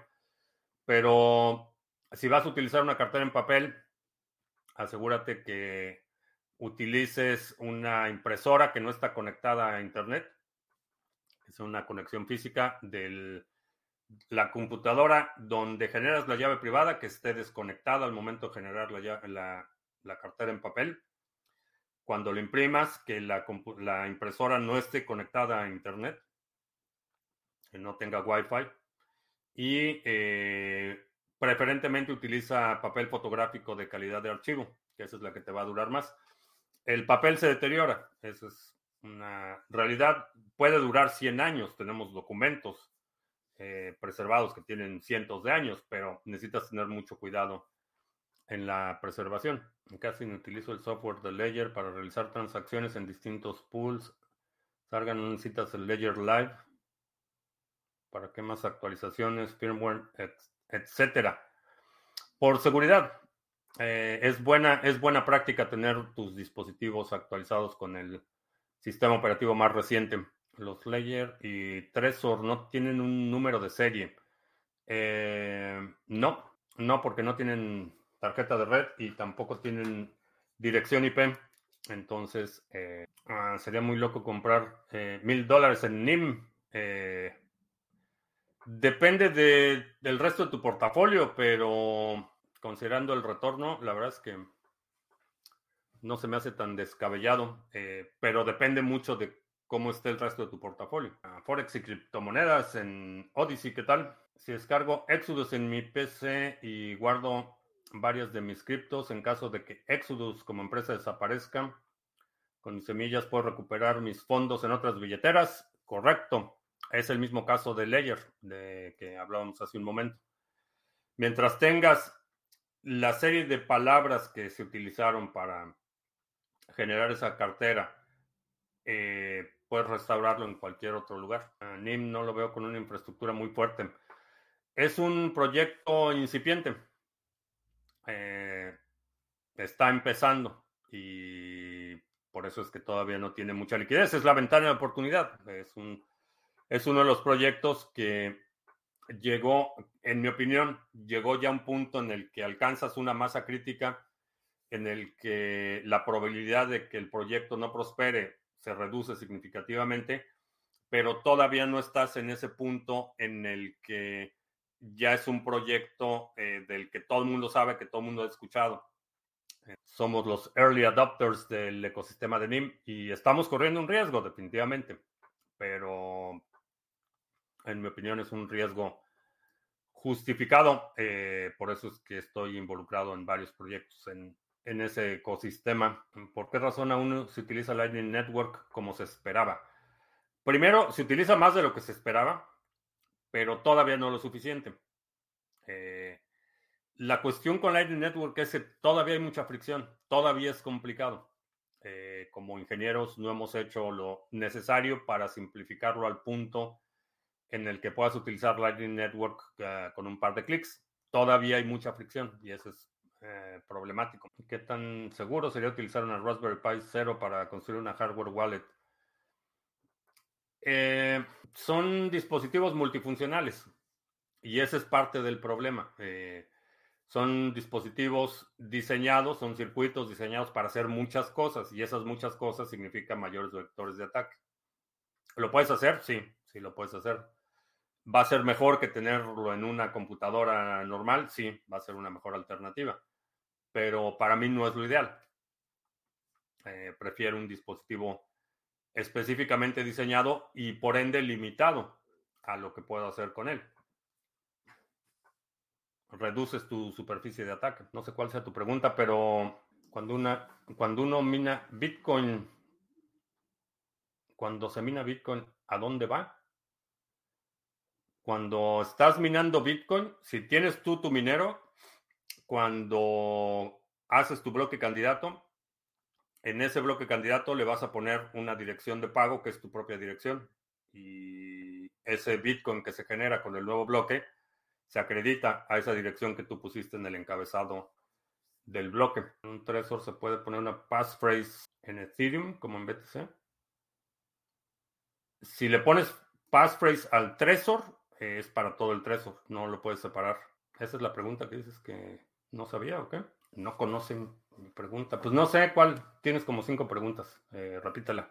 Pero si vas a utilizar una cartera en papel, asegúrate que utilices una impresora que no está conectada a Internet. Es una conexión física de la computadora donde generas la llave privada, que esté desconectada al momento de generar la, llave, la, la cartera en papel. Cuando lo imprimas, que la, la impresora no esté conectada a Internet, que no tenga Wi-Fi. Y eh, preferentemente utiliza papel fotográfico de calidad de archivo, que esa es la que te va a durar más. El papel se deteriora, eso es una realidad. Puede durar cien años, tenemos documentos eh, preservados que tienen cientos de años, pero necesitas tener mucho cuidado en la preservación. Casi no utilizo el software de Ledger para realizar transacciones en distintos pools. Salgan, no necesitas el Ledger Live. ¿Para qué más actualizaciones, firmware, etcétera? Por seguridad. Eh, es, buena, es buena práctica tener tus dispositivos actualizados con el sistema operativo más reciente. Los Ledger y Trezor no tienen un número de serie. Eh, no, no, porque no tienen tarjeta de red y tampoco tienen dirección I P. Entonces, eh, ah, sería muy loco comprar eh, mil dólares en N I M. Eh, depende de, del resto de tu portafolio, pero considerando el retorno, la verdad es que no se me hace tan descabellado, eh, pero depende mucho de cómo esté el resto de tu portafolio. Uh, Forex y criptomonedas en Odyssey, ¿qué tal? Si descargo Exodus en mi P C y guardo varias de mis criptos, en caso de que Exodus como empresa desaparezca, con mis semillas puedo recuperar mis fondos en otras billeteras. Correcto. Es el mismo caso de Ledger, de que hablábamos hace un momento. Mientras tengas la serie de palabras que se utilizaron para generar esa cartera, eh, puedes restaurarlo en cualquier otro lugar. A N I M no lo veo con una infraestructura muy fuerte. Es un proyecto incipiente. Eh, está empezando y por eso es que todavía no tiene mucha liquidez. Es la ventana de oportunidad. Es, un, es uno de los proyectos que llegó, en mi opinión, llegó ya a un punto en el que alcanzas una masa crítica en el que la probabilidad de que el proyecto no prospere se reduce significativamente, pero todavía no estás en ese punto en el que ya es un proyecto eh, del que todo el mundo sabe, que todo el mundo ha escuchado. Eh, somos los early adopters del ecosistema de N I M y estamos corriendo un riesgo, definitivamente, pero en mi opinión es un riesgo justificado. Eh, por eso es que estoy involucrado en varios proyectos en, en ese ecosistema. ¿Por qué razón aún se utiliza Lightning Network como se esperaba? Primero, se utiliza más de lo que se esperaba, pero todavía no lo suficiente. Eh, la cuestión con Lightning Network es que todavía hay mucha fricción, todavía es complicado. Eh, como ingenieros no hemos hecho lo necesario para simplificarlo al punto en el que puedas utilizar Lightning Network uh, con un par de clics. Todavía hay mucha fricción y ese es eh, problemático. ¿Qué tan seguro sería utilizar una Raspberry Pi cero para construir una hardware wallet? Eh, son dispositivos multifuncionales y ese es parte del problema. Eh, son dispositivos diseñados, son circuitos diseñados para hacer muchas cosas y esas muchas cosas significan mayores vectores de ataque. ¿Lo puedes hacer? Sí, sí lo puedes hacer. ¿Va a ser mejor que tenerlo en una computadora normal? Sí, va a ser una mejor alternativa, pero para mí no es lo ideal. Eh, prefiero un dispositivo específicamente diseñado y por ende limitado a lo que puedo hacer con él. Reduces tu superficie de ataque. No sé cuál sea tu pregunta, pero cuando, una, cuando uno mina Bitcoin, cuando se mina Bitcoin, ¿a dónde va? Cuando estás minando Bitcoin, si tienes tú tu minero, cuando haces tu bloque candidato, en ese bloque candidato le vas a poner una dirección de pago que es tu propia dirección. Y ese Bitcoin que se genera con el nuevo bloque se acredita a esa dirección que tú pusiste en el encabezado del bloque. En un Trezor se puede poner una passphrase en Ethereum como en B T C. Si le pones passphrase al Trezor, eh, es para todo el Trezor, no lo puedes separar. Esa es la pregunta que dices que no sabía, ¿o qué? No conocen mi pregunta. Pues no sé cuál. Tienes como cinco preguntas. Eh, repítela.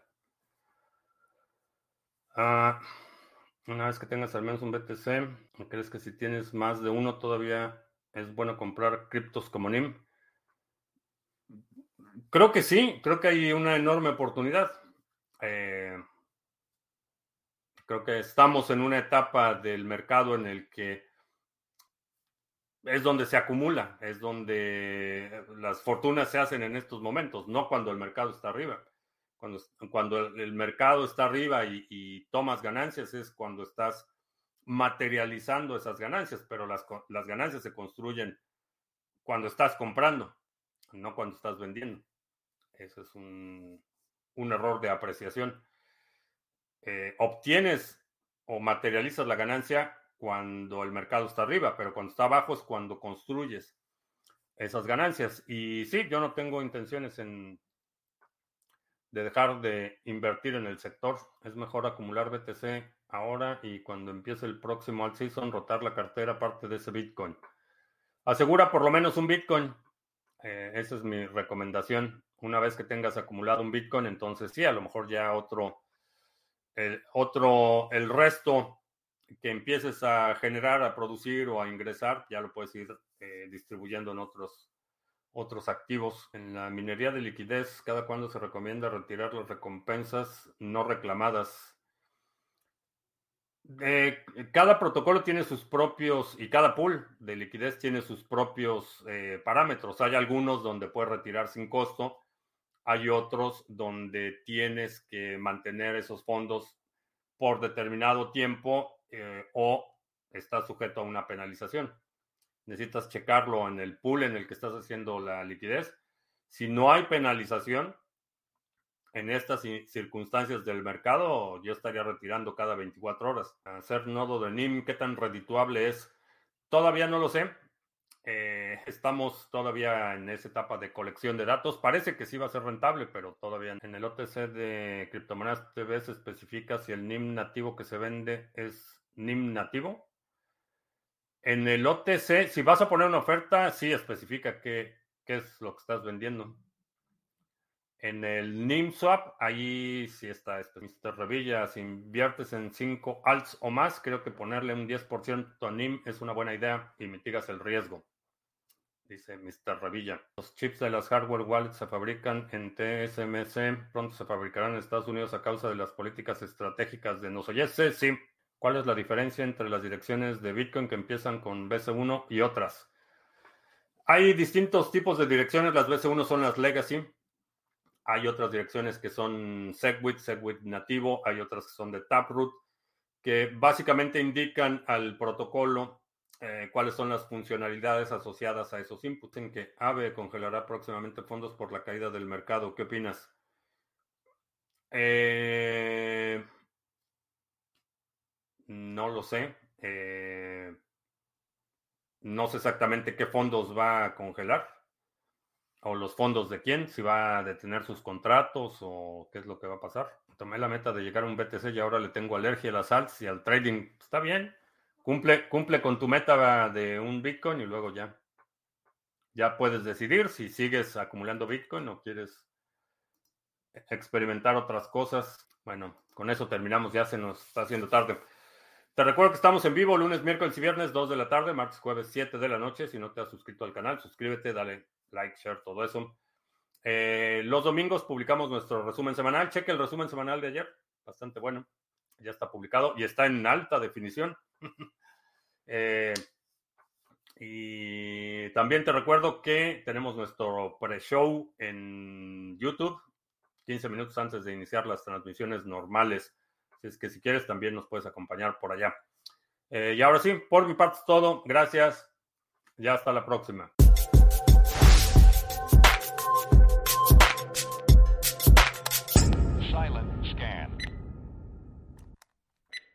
Ah, una vez que tengas al menos un B T C, ¿crees que si tienes más de uno todavía es bueno comprar criptos como N I M? Creo que sí, creo que hay una enorme oportunidad. Eh, creo que estamos en una etapa del mercado en el que es donde se acumula, es donde las fortunas se hacen en estos momentos, no cuando el mercado está arriba. Cuando, cuando el, el mercado está arriba y, y tomas ganancias es cuando estás materializando esas ganancias, pero las, las ganancias se construyen cuando estás comprando, no cuando estás vendiendo. Ese es un, un error de apreciación. Eh, obtienes o materializas la ganancia cuando el mercado está arriba, pero cuando está abajo es cuando construyes esas ganancias. Y sí, yo no tengo intenciones en, de dejar de invertir en el sector. Es mejor acumular B T C ahora y cuando empiece el próximo alt season rotar la cartera parte de ese Bitcoin. Asegura por lo menos un Bitcoin. Eh, esa es mi recomendación. Una vez que tengas acumulado un Bitcoin, entonces sí, a lo mejor ya otro, el otro, el resto que empieces a generar, a producir o a ingresar, ya lo puedes ir eh, distribuyendo en otros, otros activos. En la minería de liquidez, ¿cada cuándo se recomienda retirar las recompensas no reclamadas? Eh, cada protocolo tiene sus propios, y cada pool de liquidez tiene sus propios eh, parámetros. Hay algunos donde puedes retirar sin costo, hay otros donde tienes que mantener esos fondos por determinado tiempo eh, o estás sujeto a una penalización. Necesitas checarlo en el pool en el que estás haciendo la liquidez. Si no hay penalización, en estas circunstancias del mercado, yo estaría retirando cada veinticuatro horas. Hacer nodo de N I M, ¿qué tan redituable es? Todavía no lo sé. Eh, estamos todavía en esa etapa de colección de datos. Parece que sí va a ser rentable, pero todavía en el O T C de criptomonedas T V se especifica si el N I M nativo que se vende es N I M nativo. En el O T C, si vas a poner una oferta, sí especifica qué, qué es lo que estás vendiendo. En el N I M Swap, ahí sí está esto. mister Revilla, si inviertes en cinco alts o más, creo que ponerle un diez por ciento a N I M es una buena idea y mitigas el riesgo, dice mister Revilla. Los chips de las hardware wallets se fabrican en T S M C, pronto se fabricarán en Estados Unidos a causa de las políticas estratégicas de nos oyese. Sí. ¿Cuál es la diferencia entre las direcciones de Bitcoin que empiezan con B C uno y otras? Hay distintos tipos de direcciones. Las B C uno son las legacy. Hay otras direcciones que son SegWit, SegWit nativo, hay otras que son de Taproot, que básicamente indican al protocolo eh, cuáles son las funcionalidades asociadas a esos inputs. En que Aave congelará próximamente fondos por la caída del mercado. ¿Qué opinas? Eh, no lo sé. Eh, no sé exactamente qué fondos va a congelar. o los fondos de quién, si va a detener sus contratos o qué es lo que va a pasar. Tomé la meta de llegar a un B T C y ahora le tengo alergia a las alts y al trading. Está bien. Cumple, cumple con tu meta de un Bitcoin y luego ya. Ya puedes decidir si sigues acumulando Bitcoin o quieres experimentar otras cosas. Bueno, con eso terminamos. Ya se nos está haciendo tarde. Te recuerdo que estamos en vivo lunes, miércoles y viernes, dos de la tarde, martes, jueves, siete de la noche. Si no te has suscrito al canal, suscríbete, dale like, share, todo eso. Eh, los domingos publicamos nuestro resumen semanal. Cheque el resumen semanal de ayer. Bastante bueno. Ya está publicado y está en alta definición. eh, y también te recuerdo que tenemos nuestro pre-show en YouTube, quince minutos antes de iniciar las transmisiones normales. Así es que si quieres también nos puedes acompañar por allá. Eh, y ahora sí, por mi parte es todo. Gracias. Ya hasta la próxima.